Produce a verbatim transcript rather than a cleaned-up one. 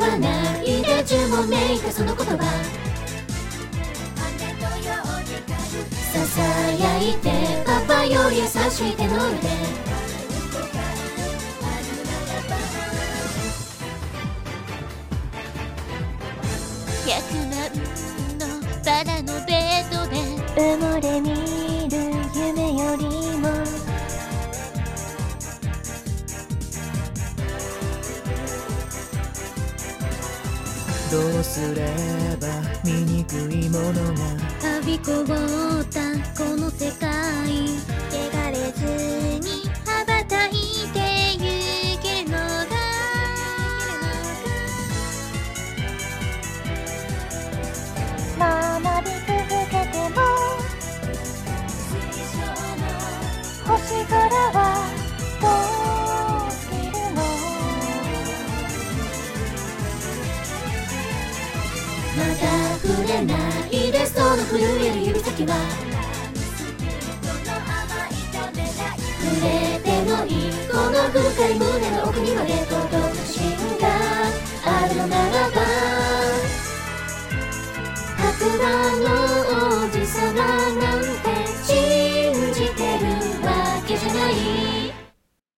わないで呪文めいたその言葉ささやいてパパより優しいテノールで百万のバラのベッドで埋もれ見る夢よりもどうすれば醜いものがはびこったこの世界汚れずに羽ばたいてゆけるのが学び続けても星空はどうするのまだ触れないでその震える指先は触れてもいいこの深い胸の奥にまで届く芯があるのならば白馬の王子様